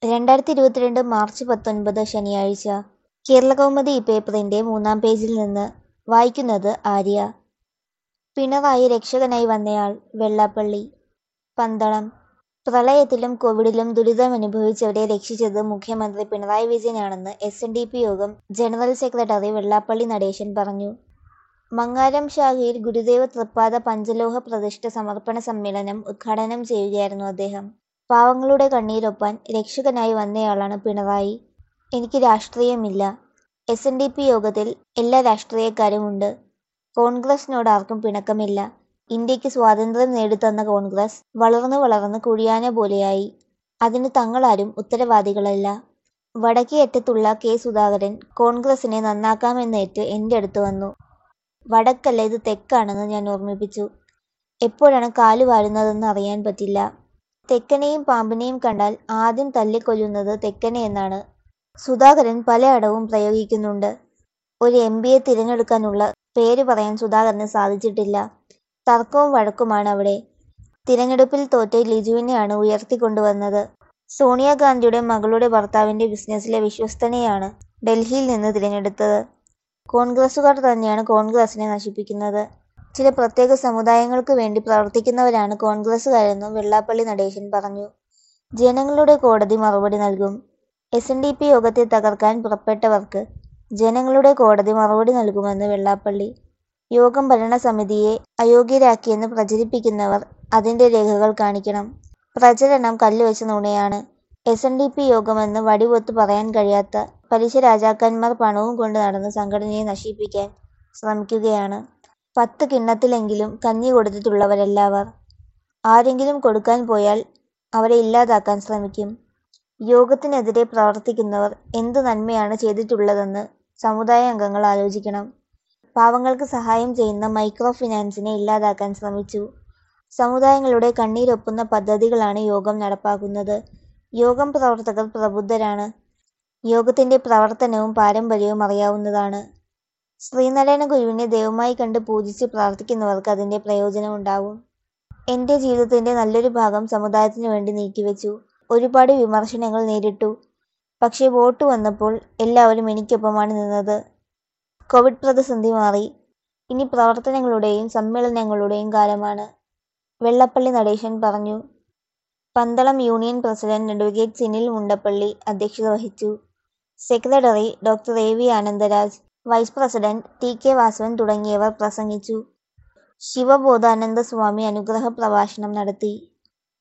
2022 March 19 ശനിയാഴ്ച. കേരളകൗമുദി പേപ്പറിന്റെ 3-ാം പേജിൽ നിന്ന് വായിക്കുന്നത് ആര്യ. പിണറായി രക്ഷകനായി വന്നയാൾ വെള്ളാപ്പള്ളി. പന്തളം. പ്രളയത്തിലും കോവിഡിലും ദുരിതമനുഭവിച്ചവരെ രക്ഷിച്ചത് മുഖ്യമന്ത്രി പിണറായി വിജയനാണെന്ന് SNDP യോഗം ജനറൽ സെക്രട്ടറി വെള്ളാപ്പള്ളി നടേശൻ പറഞ്ഞു. മങ്ങാരം ശാഖയിൽ ഗുരുദേവ തൃപ്പാദ പഞ്ചലോഹ പ്രതിഷ്ഠ സമർപ്പണ സമ്മേളനം ഉദ്ഘാടനം ചെയ്യുകയായിരുന്നു അദ്ദേഹം. പാവങ്ങളുടെ കണ്ണീരൊപ്പാൻ രക്ഷകനായി വന്നയാളാണ് പിണറായി. എനിക്ക് രാഷ്ട്രീയമില്ല. SNDP യോഗത്തിൽ എല്ലാ രാഷ്ട്രീയക്കാരുമുണ്ട്. കോൺഗ്രസിനോട് ആർക്കും പിണക്കമില്ല. ഇന്ത്യക്ക് സ്വാതന്ത്ര്യം നേടിത്തന്ന കോൺഗ്രസ് വളർന്നു വളർന്ന് കുഴിയാന പോലെയായി. അതിന് തങ്ങളാരും ഉത്തരവാദികളല്ല. വടക്കേ അറ്റത്തുള്ള K. സുധാകരൻ കോൺഗ്രസിനെ നന്നാക്കാമെന്നേറ്റ് എൻ്റെ അടുത്ത് വന്നു. വടക്കല്ല, ഇത് തെക്കാണെന്ന് ഞാൻ ഓർമ്മിപ്പിച്ചു. എപ്പോഴാണ് കാലു വാരുന്നതെന്ന് അറിയാൻ പറ്റില്ല. തെക്കനെയും പാമ്പിനെയും കണ്ടാൽ ആദ്യം തല്ലിക്കൊല്ലുന്നത് തെക്കനെ എന്നാണ് സുധാകരൻ പലയിടവും പ്രയോഗിക്കുന്നുണ്ട്. ഒരു MPയെ തിരഞ്ഞെടുക്കാനുള്ള പേര് പറയാൻ സുധാകരന് സാധിച്ചിട്ടില്ല. തർക്കവും വഴക്കുമാണ് അവിടെ. തിരഞ്ഞെടുപ്പിൽ തോറ്റ ലിജുവിനെയാണ് ഉയർത്തിക്കൊണ്ടുവന്നത്. സോണിയാഗാന്ധിയുടെ മകളുടെ ഭർത്താവിന്റെ ബിസിനസ്സിലെ വിശ്വസ്തനെയാണ് ഡൽഹിയിൽ നിന്ന് തിരഞ്ഞെടുത്തത്. കോൺഗ്രസുകാർ തന്നെയാണ് കോൺഗ്രസിനെ നശിപ്പിക്കുന്നത്. ചില പ്രത്യേക സമുദായങ്ങൾക്ക് വേണ്ടി പ്രവർത്തിക്കുന്നവരാണ് കോൺഗ്രസുകാരെന്നും വെള്ളാപ്പള്ളി നടേശൻ പറഞ്ഞു. ജനങ്ങളുടെ കോടതി മറുപടി നൽകും. SNDP യോഗത്തെ തകർക്കാൻ പുറപ്പെട്ടവർക്ക് ജനങ്ങളുടെ കോടതി മറുപടി നൽകുമെന്ന് വെള്ളാപ്പള്ളി. യോഗം ഭരണസമിതിയെ അയോഗ്യരാക്കിയെന്ന് പ്രചരിപ്പിക്കുന്നവർ അതിന്റെ രേഖകൾ കാണിക്കണം. പ്രചരണം കല്ലുവെച്ച നുണയാണ്. SNDP യോഗമെന്ന് വടിവൊത്ത് പറയാൻ കഴിയാത്ത പലിശ രാജാക്കന്മാർ പണവും കൊണ്ട് നടന്ന് സംഘടനയെ നശിപ്പിക്കാൻ ശ്രമിക്കുകയാണ്. 10 കിണ്ണത്തിലെങ്കിലും കഞ്ഞി കൊടുത്തിട്ടുള്ളവരല്ലവർ. ആരെങ്കിലും കൊടുക്കാൻ പോയാൽ അവരെ ഇല്ലാതാക്കാൻ ശ്രമിക്കും. യോഗത്തിനെതിരെ പ്രവർത്തിക്കുന്നവർ എന്ത് നന്മയാണ് ചെയ്തിട്ടുള്ളതെന്ന് സമുദായ അംഗങ്ങൾ ആലോചിക്കണം. പാവങ്ങൾക്ക് സഹായം ചെയ്യുന്ന മൈക്രോ ഫിനാൻസിനെ ഇല്ലാതാക്കാൻ ശ്രമിച്ചു. സമുദായങ്ങളുടെ കണ്ണീരൊപ്പുന്ന പദ്ധതികളാണ് യോഗം നടപ്പാക്കുന്നത്. യോഗം പ്രവർത്തകർ പ്രബുദ്ധരാണ്. യോഗത്തിന്റെ പ്രവർത്തനവും പാരമ്പര്യവും അറിയാവുന്നതാണ്. ശ്രീനാരായണ ഗുരുവിനെ ദൈവമായി കണ്ട് പൂജിച്ച് പ്രാർത്ഥിക്കുന്നവർക്ക് അതിന്റെ പ്രയോജനമുണ്ടാവും. എന്റെ ജീവിതത്തിന്റെ നല്ലൊരു ഭാഗം സമുദായത്തിനു വേണ്ടി നീക്കിവെച്ചു. ഒരുപാട് വിമർശനങ്ങൾ നേരിട്ടു. പക്ഷേ വോട്ട് വന്നപ്പോൾ എല്ലാവരും എനിക്കൊപ്പമാണ് നിന്നത്. കോവിഡ് പ്രതിസന്ധി മാറി. ഇനി പ്രവർത്തനങ്ങളുടെയും സമ്മേളനങ്ങളുടെയും കാലമാണ്. വെള്ളാപ്പള്ളി നടേശൻ പറഞ്ഞു. പന്തളം യൂണിയൻ പ്രസിഡന്റ് അഡ്വ. സിനിൽ മുണ്ടപ്പള്ളി അധ്യക്ഷത വഹിച്ചു. സെക്രട്ടറി ഡോ. AV Anandaraj, vice president TK Vasavan തുടങ്ങിയവർ പ്രസംഗിച്ചു. ശിവബോധാനന്ദ സ്വാമി അനുഗ്രഹ പ്രഭാഷണം നടത്തി.